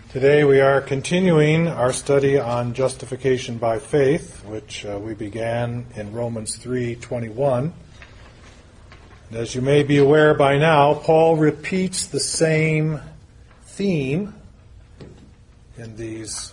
Today we are continuing our study on justification by faith, which we began in Romans 3:21. And as you may be aware by now, Paul repeats the same theme in these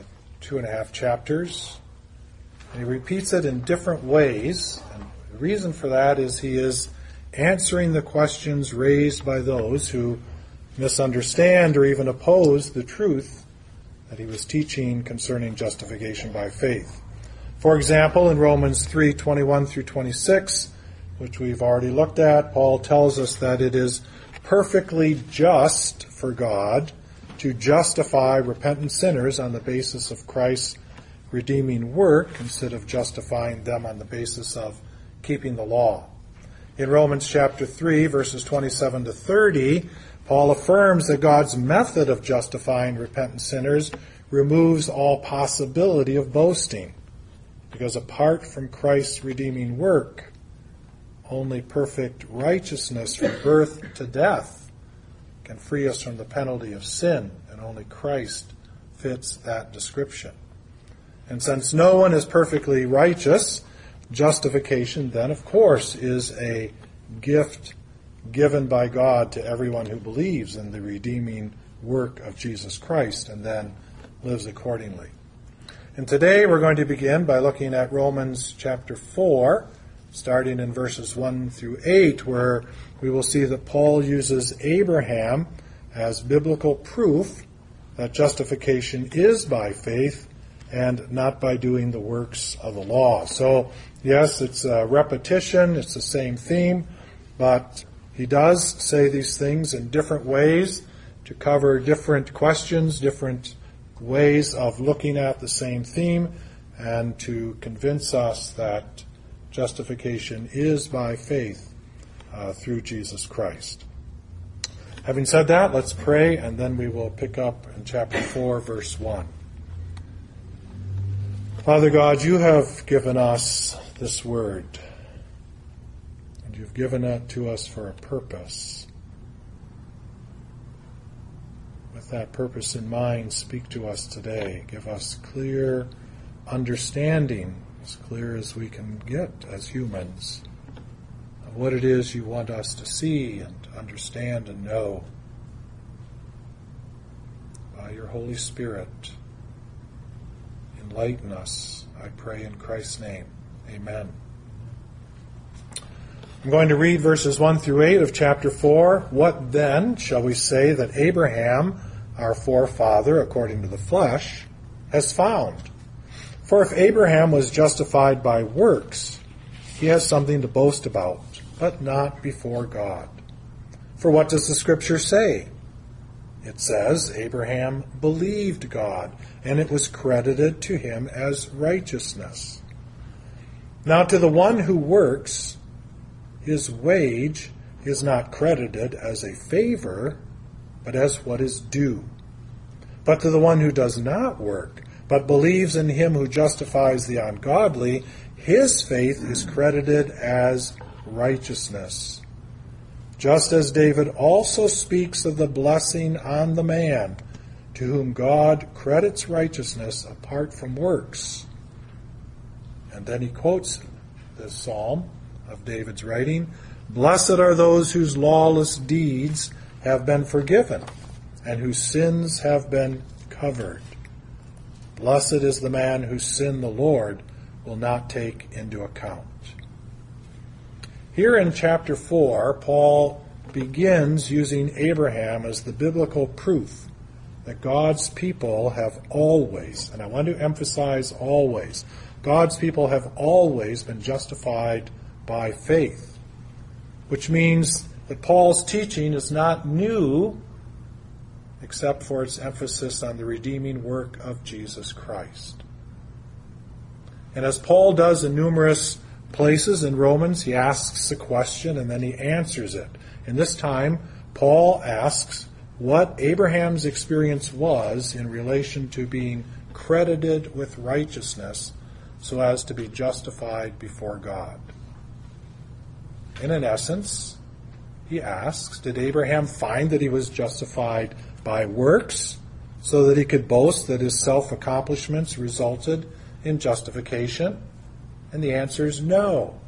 2.5 chapters. And he repeats it in different ways. And the reason for that is he is answering the questions raised by those who misunderstand or even oppose the truth that he was teaching concerning justification by faith. For example, in Romans 3:21 through 26, which we've already looked at, Paul tells us that it is perfectly just for God to justify repentant sinners on the basis of Christ's redeeming work instead of justifying them on the basis of keeping the law. In Romans chapter 3, verses 27 to 30, Paul affirms that God's method of justifying repentant sinners removes all possibility of boasting, because apart from Christ's redeeming work, only perfect righteousness from birth to death can free us from the penalty of sin, and only Christ fits that description. And since no one is perfectly righteous, justification then, of course, is a gift given by God to everyone who believes in the redeeming work of Jesus Christ and then lives accordingly. And today we're going to begin by looking at Romans chapter 4, starting in verses 1 through 8, where we will see that Paul uses Abraham as biblical proof that justification is by faith and not by doing the works of the law. So, yes, it's a repetition, it's the same theme, but he does say these things in different ways to cover different questions, different ways of looking at the same theme, and to convince us that justification is by faith through Jesus Christ. Having said that, let's pray, and then we will pick up in chapter 4, verse 1. Father God, you have given us this word. You've given it to us for a purpose. With that purpose in mind, speak to us today. Give us clear understanding, as clear as we can get as humans, of what it is you want us to see and understand and know. By your Holy Spirit, enlighten us, I pray in Christ's name. Amen. I'm going to read verses 1 through 8 of chapter 4. What then shall we say that Abraham, our forefather, according to the flesh, has found? For if Abraham was justified by works, he has something to boast about, but not before God. For what does the Scripture say? It says, Abraham believed God, and it was credited to him as righteousness. Now to the one who works, his wage is not credited as a favor, but as what is due. But to the one who does not work, but believes in him who justifies the ungodly, his faith is credited as righteousness. Just as David also speaks of the blessing on the man to whom God credits righteousness apart from works. And then he quotes this psalm of David's writing, Blessed are those whose lawless deeds have been forgiven and whose sins have been covered. Blessed is the man whose sin the Lord will not take into account. Here in chapter 4, Paul begins using Abraham as the biblical proof that God's people have always, and I want to emphasize always, God's people have always been justified by faith, which means that Paul's teaching is not new except for its emphasis on the redeeming work of Jesus Christ. And as Paul does in numerous places in Romans, he asks a question and then he answers it. And this time, Paul asks what Abraham's experience was in relation to being credited with righteousness so as to be justified before God. And in essence, he asks, did Abraham find that he was justified by works so that he could boast that his self-accomplishments resulted in justification? And the answer is no.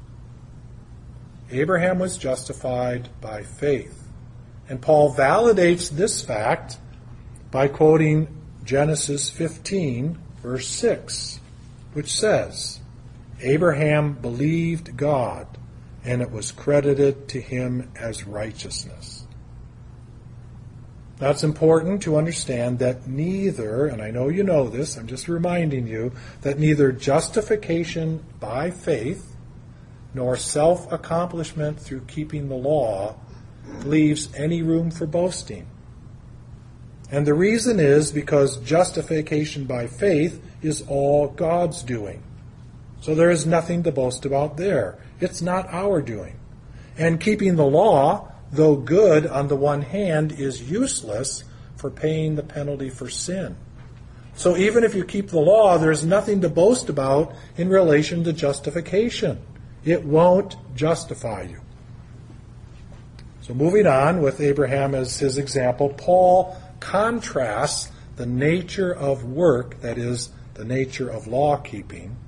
Abraham was justified by faith. And Paul validates this fact by quoting Genesis 15, verse 6, which says, Abraham believed God, and it was credited to him as righteousness. Now it's important to understand that neither, and I know you know this, I'm just reminding you, that neither justification by faith nor self-accomplishment through keeping the law leaves any room for boasting. And the reason is because justification by faith is all God's doing. So there is nothing to boast about there. It's not our doing. And keeping the law, though good on the one hand, is useless for paying the penalty for sin. So even if you keep the law, there's nothing to boast about in relation to justification. It won't justify you. So moving on with Abraham as his example, Paul contrasts the nature of work, that is, the nature of law keeping,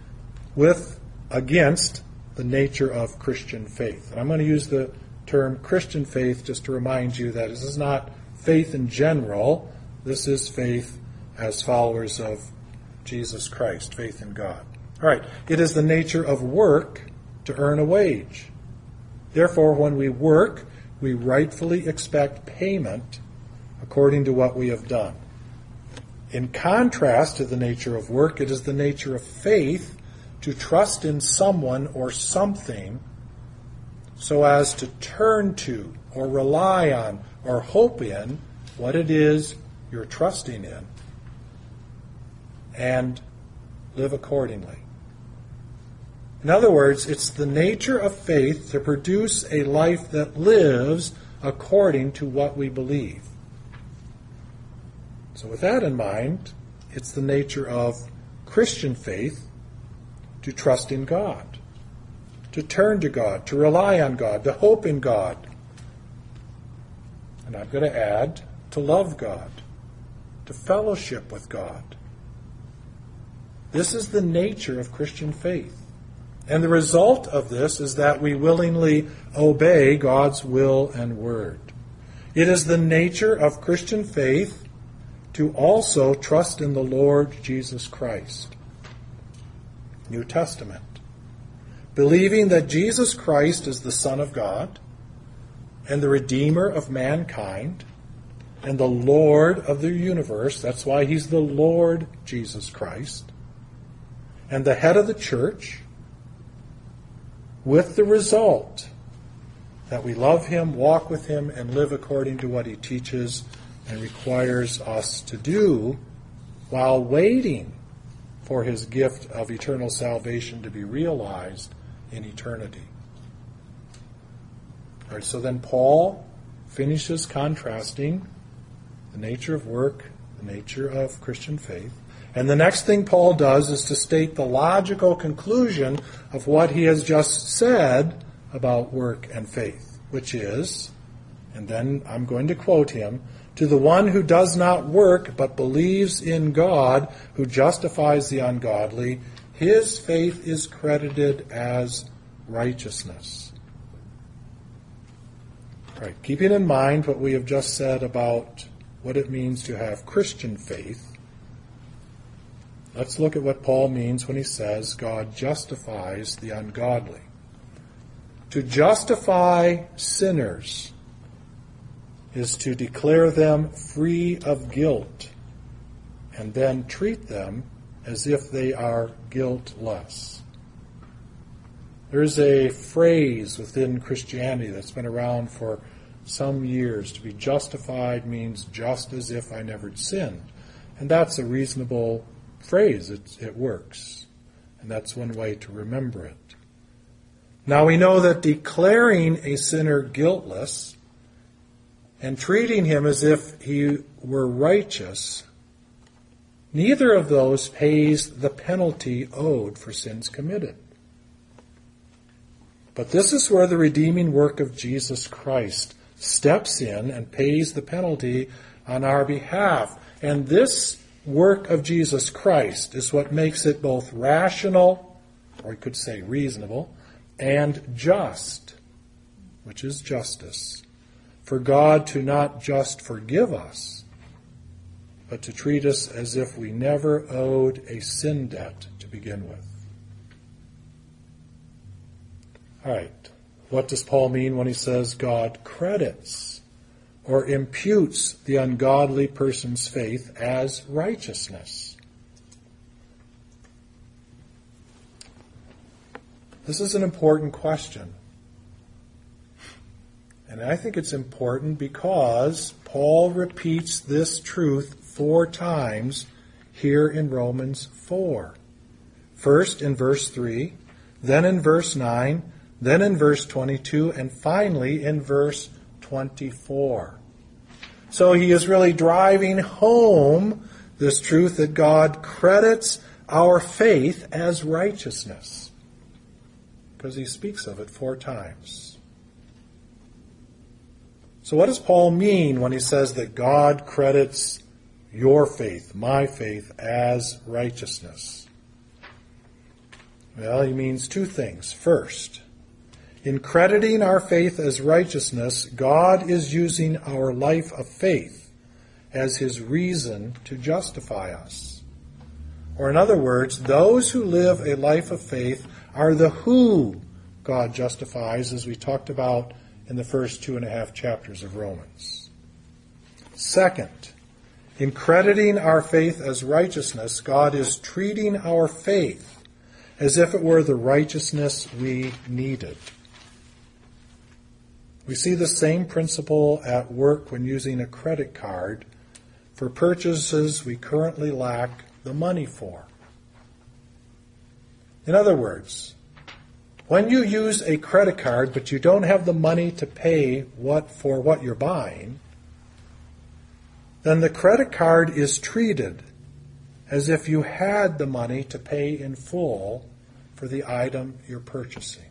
against the nature of Christian faith. And I'm going to use the term Christian faith just to remind you that this is not faith in general. This is faith as followers of Jesus Christ, faith in God. All right, it is the nature of work to earn a wage. Therefore, when we work, we rightfully expect payment according to what we have done. In contrast to the nature of work, it is the nature of faith to trust in someone or something so as to turn to or rely on or hope in what it is you're trusting in and live accordingly. In other words, it's the nature of faith to produce a life that lives according to what we believe. So with that in mind, it's the nature of Christian faith to trust in God, to turn to God, to rely on God, to hope in God. And I'm going to add, to love God, to fellowship with God. This is the nature of Christian faith. And the result of this is that we willingly obey God's will and word. It is the nature of Christian faith to also trust in the Lord Jesus Christ. New Testament. Believing that Jesus Christ is the Son of God and the Redeemer of mankind and the Lord of the universe. That's why he's the Lord Jesus Christ. And the head of the church, with the result that we love him, walk with him, and live according to what he teaches and requires us to do while waiting for his gift of eternal salvation to be realized in eternity. All right, so then Paul finishes contrasting the nature of work, the nature of Christian faith. And the next thing Paul does is to state the logical conclusion of what he has just said about work and faith, which is, and then I'm going to quote him, to the one who does not work but believes in God, who justifies the ungodly, his faith is credited as righteousness. All right, keeping in mind what we have just said about what it means to have Christian faith, let's look at what Paul means when he says God justifies the ungodly. To justify sinners is to declare them free of guilt and then treat them as if they are guiltless. There's a phrase within Christianity that's been around for some years. To be justified means just as if I never sinned. And that's a reasonable phrase. It works. And that's one way to remember it. Now we know that declaring a sinner guiltless and treating him as if he were righteous, neither of those pays the penalty owed for sins committed. But this is where the redeeming work of Jesus Christ steps in and pays the penalty on our behalf. And this work of Jesus Christ is what makes it both rational, or you could say reasonable, and just, which is justice, for God to not just forgive us, but to treat us as if we never owed a sin debt to begin with. All right, what does Paul mean when he says God credits or imputes the ungodly person's faith as righteousness? This is an important question. And I think it's important because Paul repeats this truth 4 times here in Romans 4. First in verse 3, then in verse 9, then in verse 22, and finally in verse 24. So he is really driving home this truth that God credits our faith as righteousness, because he speaks of it 4 times. So what does Paul mean when he says that God credits your faith, my faith, as righteousness? Well, he means 2 things. First, in crediting our faith as righteousness, God is using our life of faith as his reason to justify us. Or in other words, those who live a life of faith are the who God justifies, as we talked about in the first 2.5 chapters of Romans. Second, in crediting our faith as righteousness, God is treating our faith as if it were the righteousness we needed. We see the same principle at work when using a credit card for purchases we currently lack the money for. In other words, when you use a credit card but you don't have the money to pay for what you're buying, then the credit card is treated as if you had the money to pay in full for the item you're purchasing.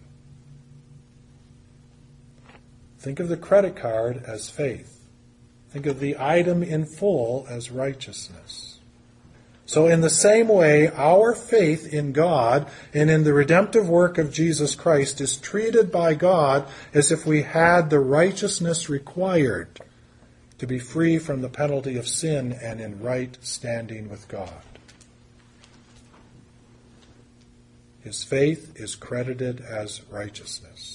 Think of the credit card as faith. Think of the item in full as righteousness. So in the same way, our faith in God and in the redemptive work of Jesus Christ is treated by God as if we had the righteousness required to be free from the penalty of sin and in right standing with God. His faith is credited as righteousness.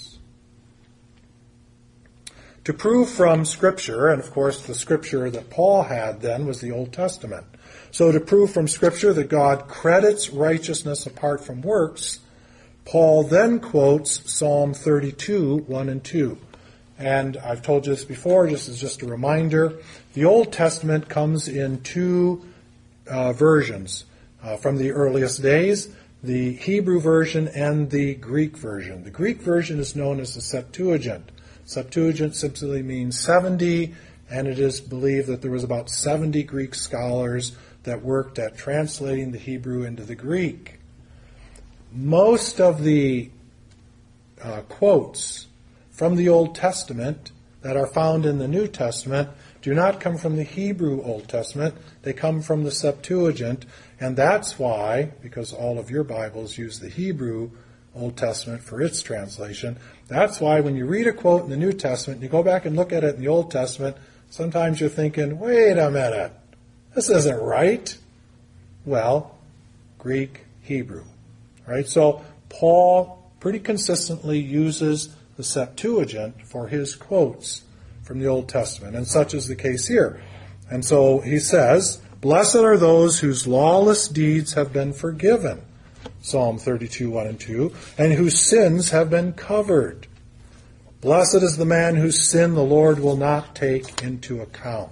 To prove from Scripture, and of course the Scripture that Paul had then was the Old Testament. So to prove from Scripture that God credits righteousness apart from works, Paul then quotes Psalm 32, 1 and 2. And I've told you this before, just a reminder. The Old Testament comes in 2 versions from the earliest days, the Hebrew version and the Greek version. The Greek version is known as the Septuagint. Septuagint simply means 70, and it is believed that there was about 70 Greek scholars that worked at translating the Hebrew into the Greek. Most of the quotes from the Old Testament that are found in the New Testament do not come from the Hebrew Old Testament. They come from the Septuagint, and that's why, because all of your Bibles use the Hebrew Old Testament for its translation, that's why when you read a quote in the New Testament, you go back and look at it in the Old Testament, sometimes you're thinking, wait a minute, this isn't right. Well, Greek, Hebrew. Right? So Paul pretty consistently uses the Septuagint for his quotes from the Old Testament, and such is the case here. And so he says, blessed are those whose lawless deeds have been forgiven, Psalm 32, 1 and 2, and whose sins have been covered. Blessed is the man whose sin the Lord will not take into account.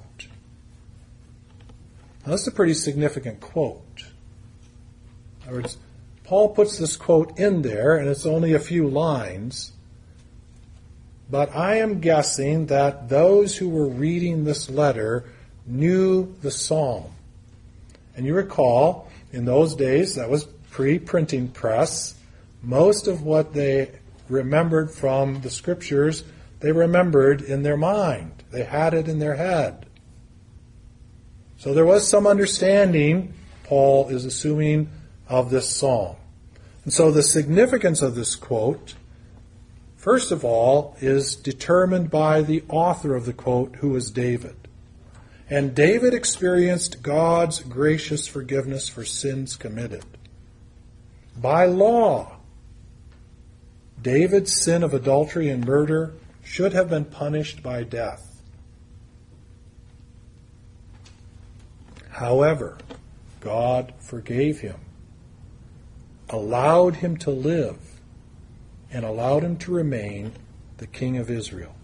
Now, that's a pretty significant quote. In other words, Paul puts this quote in there, and it's only a few lines, but I am guessing that those who were reading this letter knew the psalm. And you recall, in those days, that was pre-printing press, most of what they remembered from the Scriptures, they remembered in their mind. They had it in their head. So there was some understanding, Paul is assuming, of this psalm. And so the significance of this quote, first of all, is determined by the author of the quote, who was David. And David experienced God's gracious forgiveness for sins committed. By law, David's sin of adultery and murder should have been punished by death. However, God forgave him, allowed him to live, and allowed him to remain the king of Israel.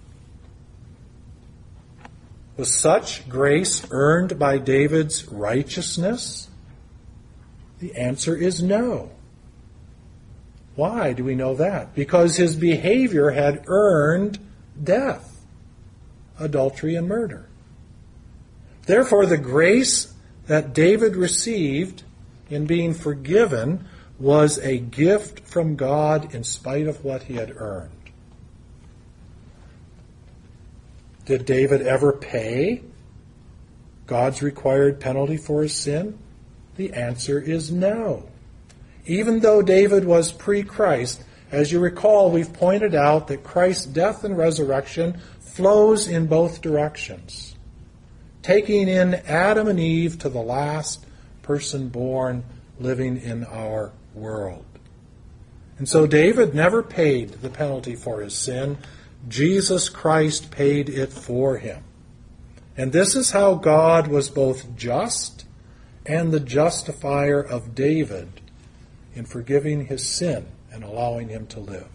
Was such grace earned by David's righteousness? The answer is no. Why do we know that? Because his behavior had earned death, adultery, and murder. Therefore, the grace that David received in being forgiven was a gift from God in spite of what he had earned. Did David ever pay God's required penalty for his sin? The answer is no. Even though David was pre-Christ, as you recall, we've pointed out that Christ's death and resurrection flows in both directions, taking in Adam and Eve to the last person born living in our world. And so David never paid the penalty for his sin. Jesus Christ paid it for him. And this is how God was both just and the justifier of David in forgiving his sin and allowing him to live.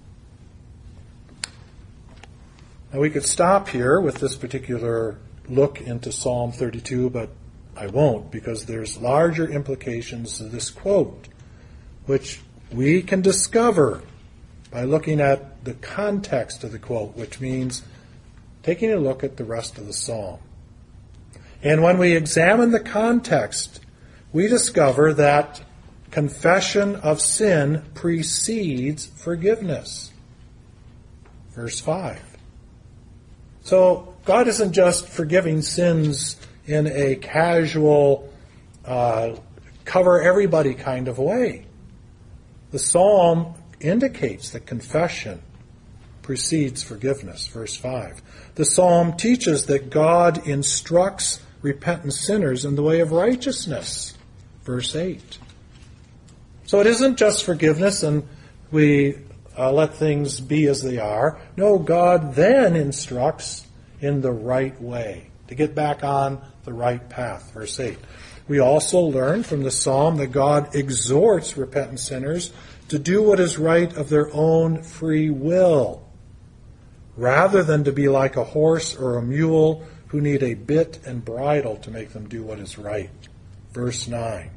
Now we could stop here with this particular look into Psalm 32, but I won't, because there's larger implications to this quote, which we can discover by looking at the context of the quote, which means taking a look at the rest of the psalm. And when we examine the context, we discover that confession of sin precedes forgiveness. Verse 5. So God isn't just forgiving sins in a casual, cover everybody kind of way. The psalm indicates that confession precedes forgiveness. Verse 5. The psalm teaches that God instructs repentant sinners in the way of righteousness. Verse 8. So it isn't just forgiveness and we let things be as they are. No, God then instructs in the right way, to get back on the right path. Verse 8. We also learn from the psalm that God exhorts repentant sinners to do what is right of their own free will, rather than to be like a horse or a mule who need a bit and bridle to make them do what is right. Verse 9.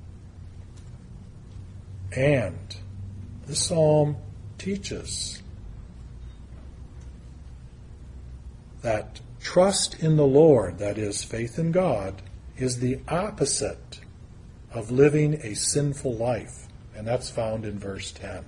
And the psalm teaches that trust in the Lord, that is, faith in God, is the opposite of living a sinful life. And that's found in verse 10.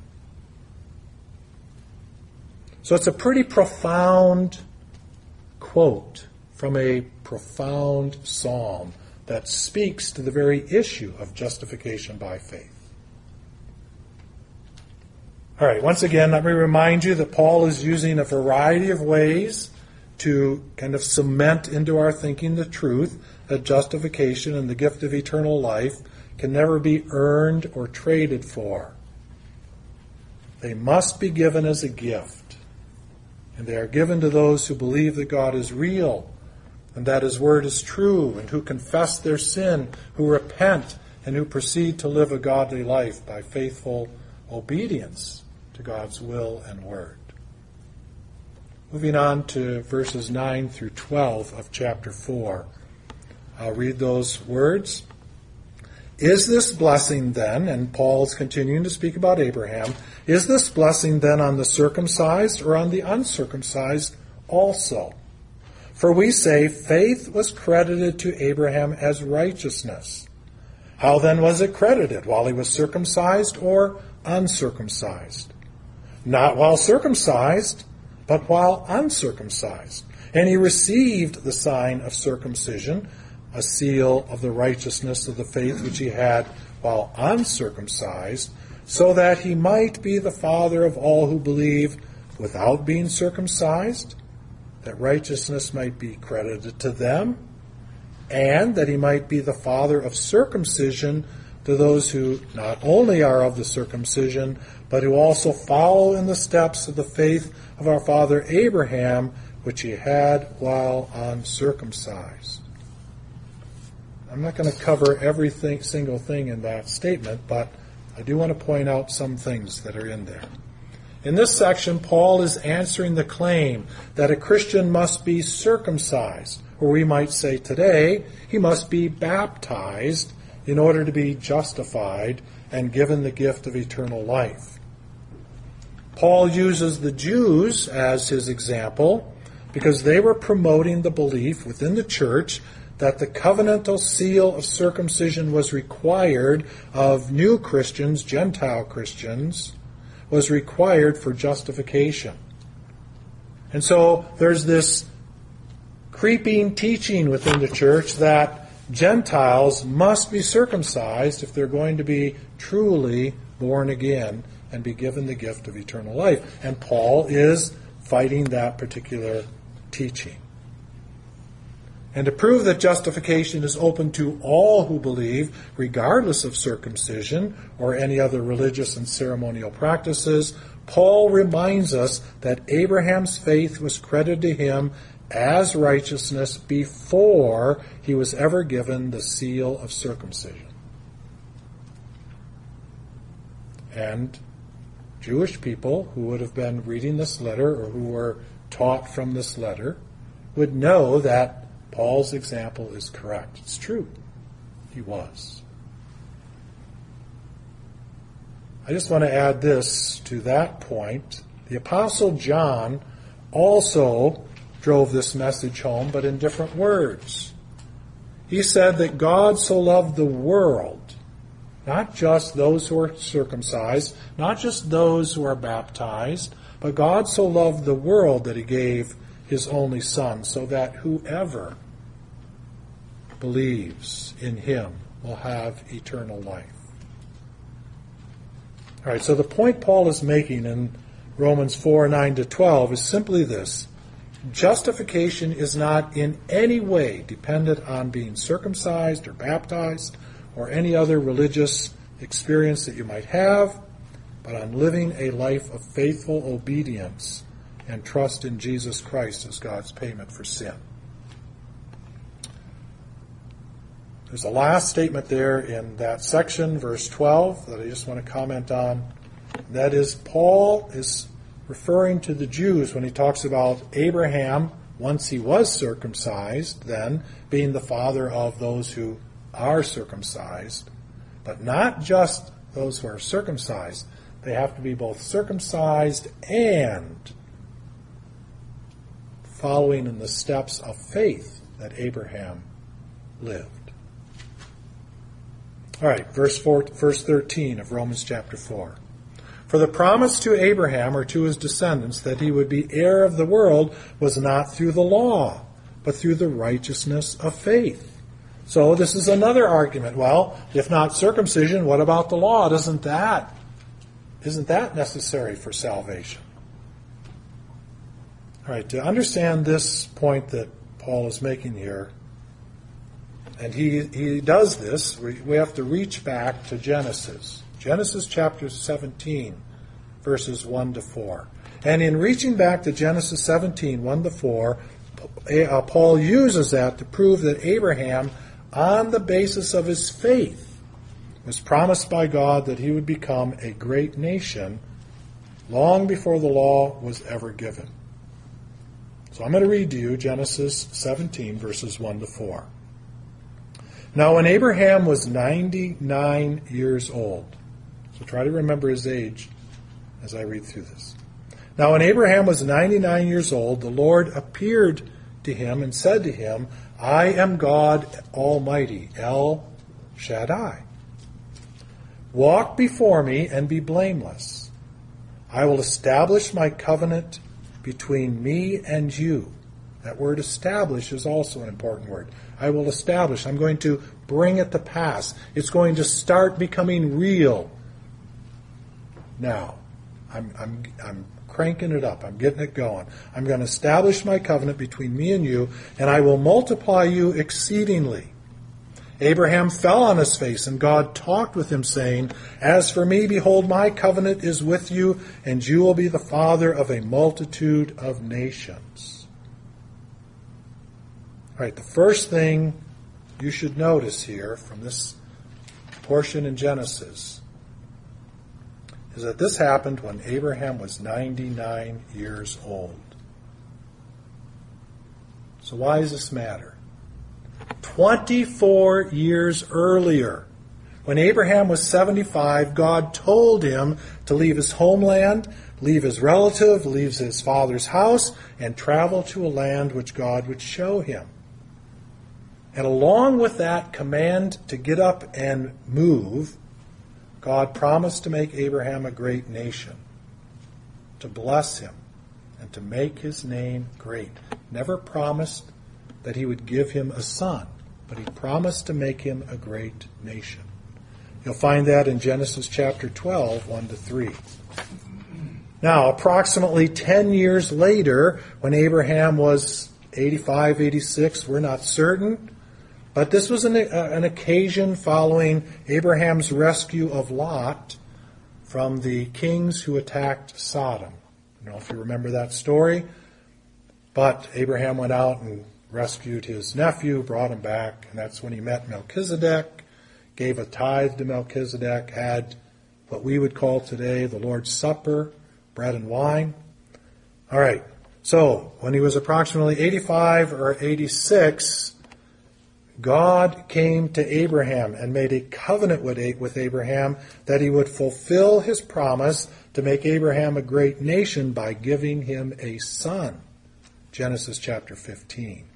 So it's a pretty profound quote from a profound psalm that speaks to the very issue of justification by faith. All right, once again, let me remind you that Paul is using a variety of ways to kind of cement into our thinking the truth that justification and the gift of eternal life can never be earned or traded for. They must be given as a gift. And they are given to those who believe that God is real and that His Word is true, and who confess their sin, who repent, and who proceed to live a godly life by faithful obedience to God's will and Word. Moving on to verses 9 through 12 of chapter 4. I'll read those words. Is this blessing then, and Paul's continuing to speak about Abraham, is this blessing then on the circumcised or on the uncircumcised also? For we say faith was credited to Abraham as righteousness. How then was it credited? While he was circumcised or uncircumcised? Not while circumcised, but while uncircumcised. And he received the sign of circumcision, a seal of the righteousness of the faith which he had while uncircumcised, so that he might be the father of all who believe without being circumcised, that righteousness might be credited to them, and that he might be the father of circumcision to those who not only are of the circumcision, but who also follow in the steps of the faith of our father Abraham, which he had while uncircumcised. I'm not going to cover every single thing in that statement, but I do want to point out some things that are in there. In this section, Paul is answering the claim that a Christian must be circumcised, or we might say today, he must be baptized in order to be justified and given the gift of eternal life. Paul uses the Jews as his example because they were promoting the belief within the church that the covenantal seal of circumcision was required of new Christians, Gentile Christians, was required for justification. And so there's this creeping teaching within the church that Gentiles must be circumcised if they're going to be truly born again and be given the gift of eternal life. And Paul is fighting that particular teaching. And to prove that justification is open to all who believe, regardless of circumcision or any other religious and ceremonial practices, Paul reminds us that Abraham's faith was credited to him as righteousness before he was ever given the seal of circumcision. And Jewish people who would have been reading this letter or who were taught from this letter would know that Paul's example is correct. It's true. He was. I just want to add this to that point. The Apostle John also drove this message home, but in different words. He said that God so loved the world, not just those who are circumcised, not just those who are baptized, but God so loved the world that he gave his only Son, so that whoever believes in him will have eternal life. All right, so the point Paul is making in Romans 4:9-12 is simply this. Justification is not in any way dependent on being circumcised or baptized or any other religious experience that you might have, but on living a life of faithful obedience and trust in Jesus Christ as God's payment for sin. There's a last statement there in that section, verse 12, that I just want to comment on. That is, Paul is referring to the Jews when he talks about Abraham, once he was circumcised, then being the father of those who are circumcised, but not just those who are circumcised. They have to be both circumcised and following in the steps of faith that Abraham lived. All right, verse 13 of Romans chapter 4. For the promise to Abraham, or to his descendants, that he would be heir of the world was not through the law, but through the righteousness of faith. So this is another argument. Well, if not circumcision, what about the law? Isn't that necessary for salvation? All right, to understand this point that Paul is making here, and he does this, we have to reach back to Genesis. Genesis chapter 17, verses 1-4. And in reaching back to Genesis 17, 1-4, Paul uses that to prove that Abraham, on the basis of his faith, was promised by God that he would become a great nation long before the law was ever given. So I'm going to read to you Genesis 17, verses 1-4. Now when Abraham was 99 years old, so try to remember his age as I read through this. Now when Abraham was 99 years old, the Lord appeared to him and said to him, I am God Almighty, El Shaddai. Walk before me and be blameless. I will establish my covenant between me and you. That word establish is also an important word. I will establish. I'm going to bring it to pass. It's going to start becoming real. Now, I'm cranking it up. I'm getting it going. I'm going to establish my covenant between me and you, and I will multiply you exceedingly. Abraham fell on his face, and God talked with him, saying, As for me, behold, my covenant is with you, and you will be the father of a multitude of nations. All right, the first thing you should notice here from this portion in Genesis is that this happened when Abraham was 99 years old. So why does this matter? 24 years earlier, when Abraham was 75, God told him to leave his homeland, leave his relative, leave his father's house, and travel to a land which God would show him. And along with that command to get up and move, God promised to make Abraham a great nation, to bless him, and to make his name great. Never promised that he would give him a son, but he promised to make him a great nation. You'll find that in Genesis chapter 12, 1-3. Now, approximately 10 years later, when Abraham was 85, 86, we're not certain, but this was an occasion following Abraham's rescue of Lot from the kings who attacked Sodom. I don't know if you remember that story, but Abraham went out and rescued his nephew, brought him back, and that's when he met Melchizedek, gave a tithe to Melchizedek, had what we would call today the Lord's Supper, bread and wine. All right, so when he was approximately 85 or 86, God came to Abraham and made a covenant with Abraham that he would fulfill his promise to make Abraham a great nation by giving him a son. Genesis chapter 15.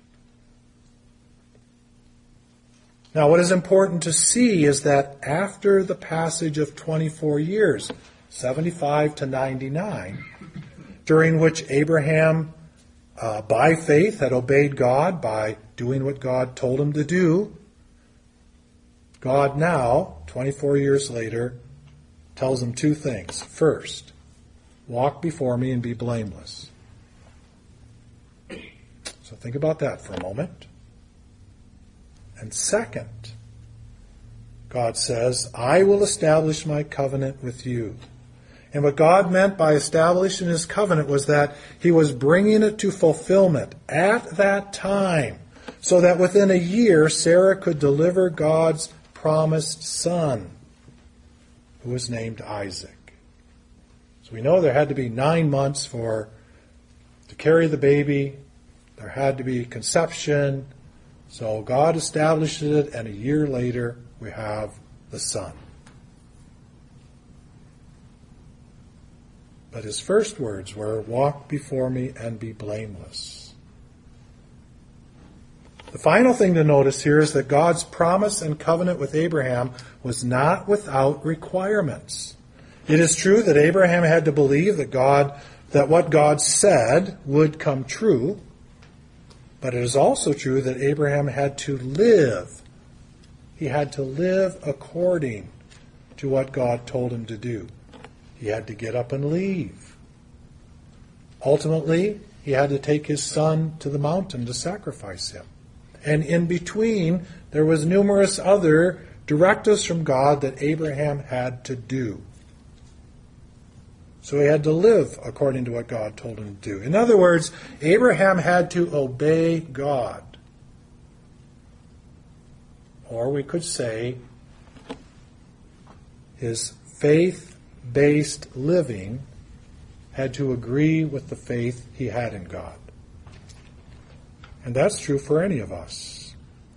Now, what is important to see is that after the passage of 24 years, 75 to 99, during which Abraham, by faith, had obeyed God by doing what God told him to do, God now, 24 years later, tells him two things. First, walk before me and be blameless. So think about that for a moment. And second, God says, I will establish my covenant with you. And what God meant by establishing his covenant was that he was bringing it to fulfillment at that time, so that within a year Sarah could deliver God's promised son, who was named Isaac. So we know there had to be 9 months to carry the baby. There had to be conception. So God established it, and a year later we have the son. But his first words were, walk before me and be blameless. The final thing to notice here is that God's promise and covenant with Abraham was not without requirements. It is true that Abraham had to believe that what God said would come true, but it is also true that Abraham had to live. He had to live according to what God told him to do. He had to get up and leave. Ultimately, he had to take his son to the mountain to sacrifice him. And in between, there was numerous other directives from God that Abraham had to do. So he had to live according to what God told him to do. In other words, Abraham had to obey God. Or we could say his faith-based living had to agree with the faith he had in God. And that's true for any of us.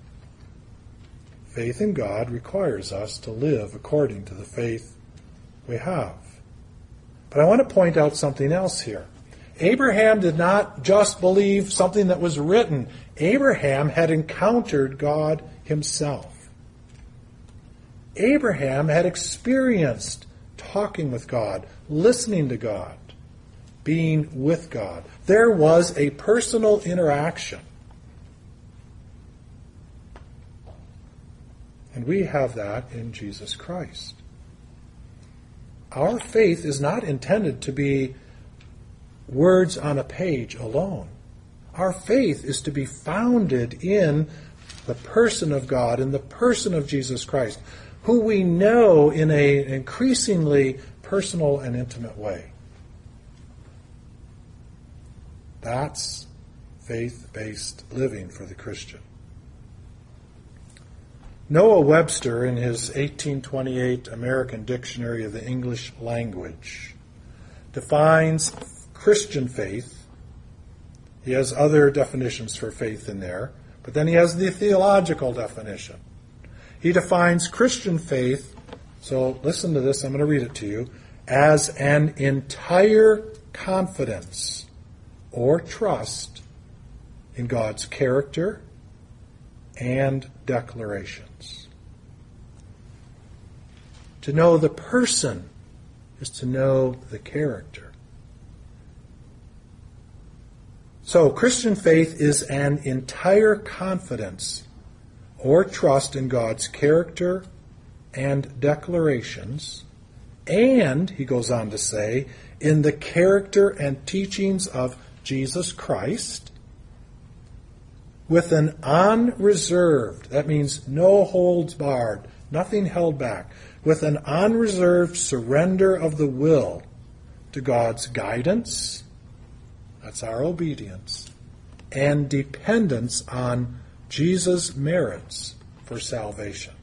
Faith in God requires us to live according to the faith we have. But I want to point out something else here. Abraham did not just believe something that was written. Abraham had encountered God himself. Abraham had experienced talking with God, listening to God. being with God. There was a personal interaction. And we have that in Jesus Christ. Our faith is not intended to be words on a page alone. Our faith is to be founded in the person of God, in the person of Jesus Christ, who we know in an increasingly personal and intimate way. That's faith-based living for the Christian. Noah Webster, in his 1828 American Dictionary of the English Language, defines Christian faith. He has other definitions for faith in there, but then he has the theological definition. He defines Christian faith, so listen to this, I'm going to read it to you, as an entire confidence or trust in God's character and declarations. To know the person is to know the character. So, Christian faith is an entire confidence or trust in God's character and declarations, and, he goes on to say, in the character and teachings of Jesus Christ, with an unreserved, that means no holds barred, nothing held back, with an unreserved surrender of the will to God's guidance, that's our obedience, and dependence on Jesus' merits for salvation.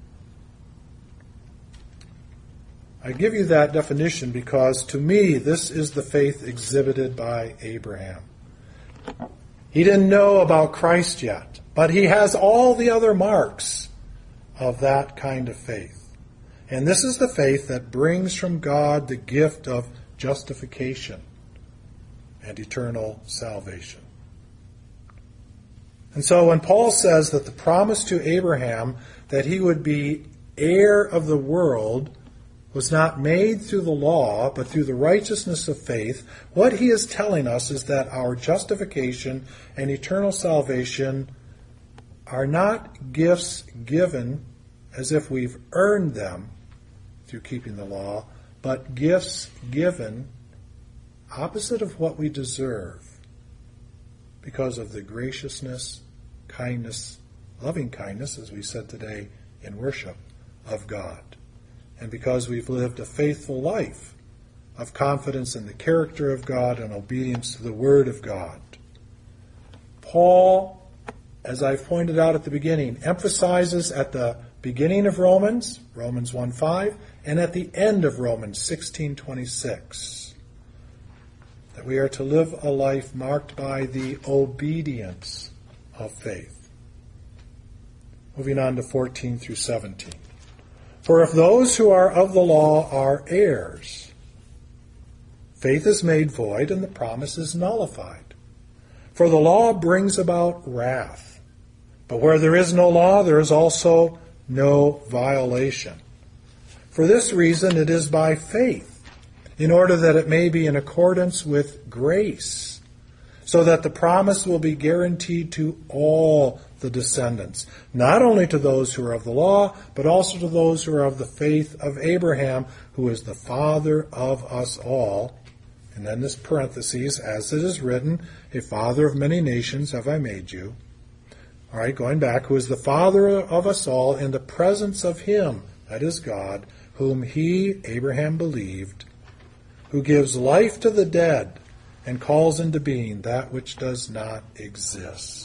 I give you that definition because, to me, this is the faith exhibited by Abraham. He didn't know about Christ yet, but he has all the other marks of that kind of faith. And this is the faith that brings from God the gift of justification and eternal salvation. And so when Paul says that the promise to Abraham that he would be heir of the world was not made through the law, but through the righteousness of faith, what he is telling us is that our justification and eternal salvation are not gifts given as if we've earned them through keeping the law, but gifts given opposite of what we deserve because of the graciousness, kindness, loving kindness, as we said today in worship, of God. And because we've lived a faithful life of confidence in the character of God and obedience to the Word of God. Paul, as I pointed out at the beginning, emphasizes at the beginning of Romans 1:5, and at the end of Romans 16:26, that we are to live a life marked by the obedience of faith. Moving on to 14 through 17. For if those who are of the law are heirs, faith is made void and the promise is nullified. For the law brings about wrath. But where there is no law, there is also no violation. For this reason it is by faith, in order that it may be in accordance with grace, so that the promise will be guaranteed to all the descendants, not only to those who are of the law, but also to those who are of the faith of Abraham, who is the father of us all. And then this parentheses, as it is written, a father of many nations have I made you. All right, going back, who is the father of us all in the presence of him, that is God, whom he, Abraham, believed, who gives life to the dead and calls into being that which does not exist.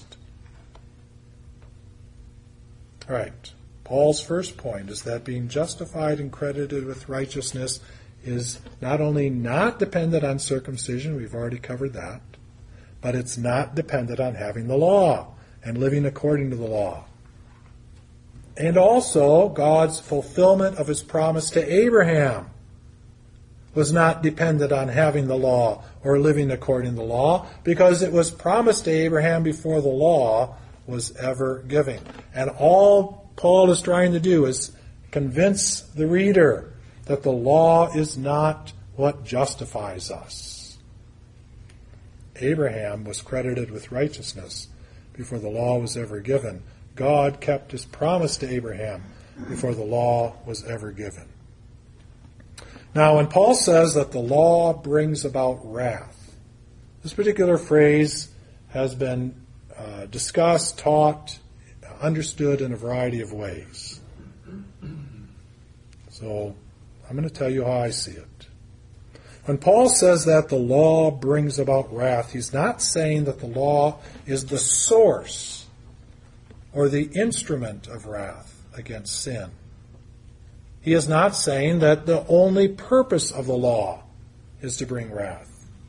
All right, Paul's first point is that being justified and credited with righteousness is not only not dependent on circumcision, we've already covered that, but it's not dependent on having the law and living according to the law. And also, God's fulfillment of his promise to Abraham was not dependent on having the law or living according to the law, because it was promised to Abraham before the law was ever given. And all Paul is trying to do is convince the reader that the law is not what justifies us. Abraham was credited with righteousness before the law was ever given. God kept his promise to Abraham before the law was ever given. Now, when Paul says that the law brings about wrath, this particular phrase has been discussed, taught, understood in a variety of ways. So I'm going to tell you how I see it. When Paul says that the law brings about wrath, he's not saying that the law is the source or the instrument of wrath against sin. He is not saying that the only purpose of the law is to bring wrath.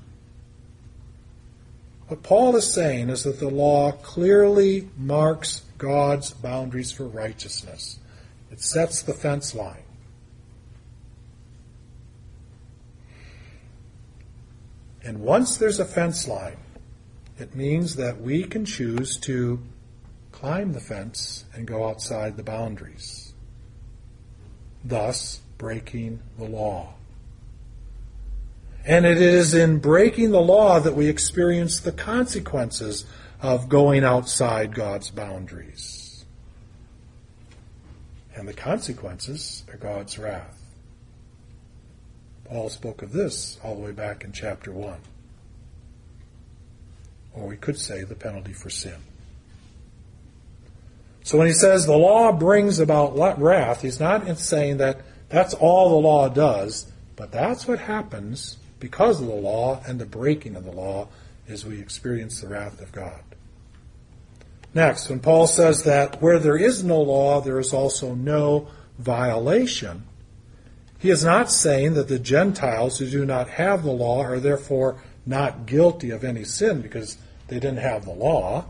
What Paul is saying is that the law clearly marks God's boundaries for righteousness. It sets the fence line. And once there's a fence line, it means that we can choose to climb the fence and go outside the boundaries, thus breaking the law. And it is in breaking the law that we experience the consequences of going outside God's boundaries. And the consequences are God's wrath. Paul spoke of this all the way back in chapter 1. Or we could say the penalty for sin. So when he says the law brings about wrath, he's not saying that that's all the law does, but that's what happens because of the law and the breaking of the law is we experience the wrath of God. Next, when Paul says that where there is no law, there is also no violation, he is not saying that the Gentiles who do not have the law are therefore not guilty of any sin because they didn't have the law.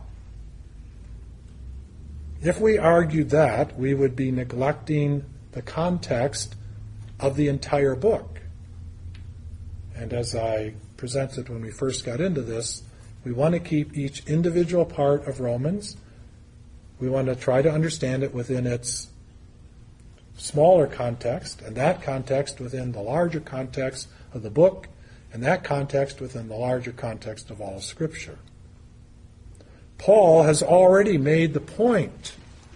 If we argued that, we would be neglecting the context of the entire book. And as I presented when we first got into this, we want to keep each individual part of Romans. We want to try to understand it within its smaller context, and that context within the larger context of the book, and that context within the larger context of all Scripture. Paul has already made the point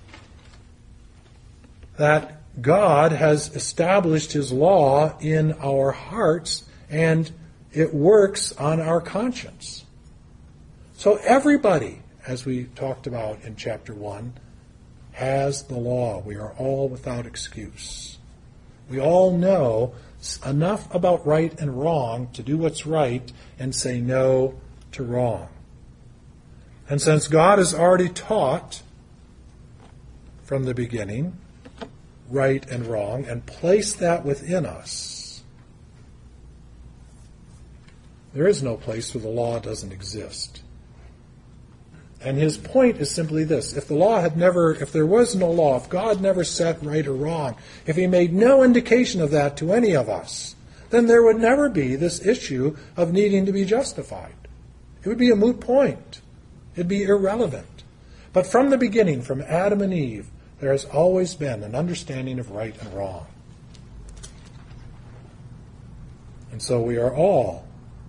that God has established his law in our hearts, and it works on our conscience. So everybody, as we talked about in chapter 1, has the law. We are all without excuse. We all know enough about right and wrong to do what's right and say no to wrong. And since God has already taught from the beginning right and wrong and placed that within us, there is no place where the law doesn't exist. And his point is simply this: if there was no law, if God never said right or wrong, if he made no indication of that to any of us, then there would never be this issue of needing to be justified. It would be a moot point. It'd be irrelevant. But from the beginning, from Adam and Eve, there has always been an understanding of right and wrong. And so we are all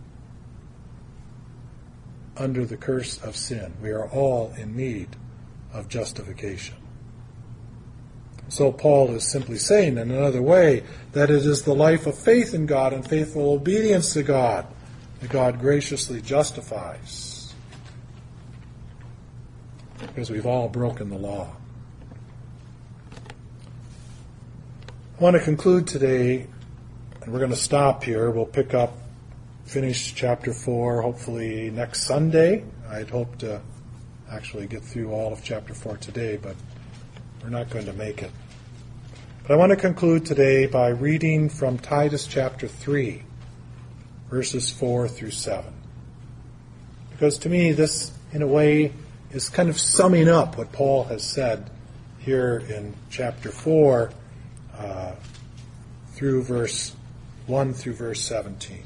under the curse of sin. We are all in need of justification. So Paul is simply saying in another way that it is the life of faith in God and faithful obedience to God that God graciously justifies. Because we've all broken the law. I want to conclude today, and we're going to stop here. We'll finish chapter 4 hopefully next Sunday. I'd hoped to actually get through all of chapter 4 today, but we're not going to make it. But I want to conclude today by reading from Titus chapter 3, verses 4 through 7. Because to me this, in a way, is kind of summing up what Paul has said here in chapter 4 through verse 1 through verse 17.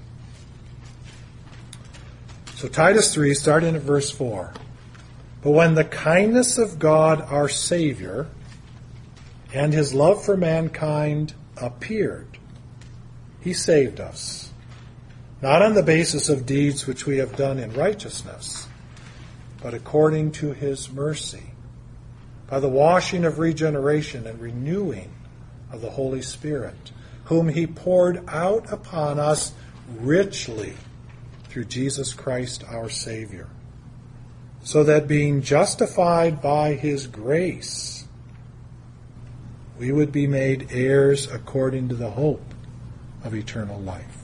So Titus 3, starting at verse 4. But when the kindness of God our Savior and his love for mankind appeared, he saved us, not on the basis of deeds which we have done in righteousness, but according to his mercy, by the washing of regeneration and renewing of the Holy Spirit, whom he poured out upon us richly through Jesus Christ our Savior, so that being justified by his grace, we would be made heirs according to the hope of eternal life.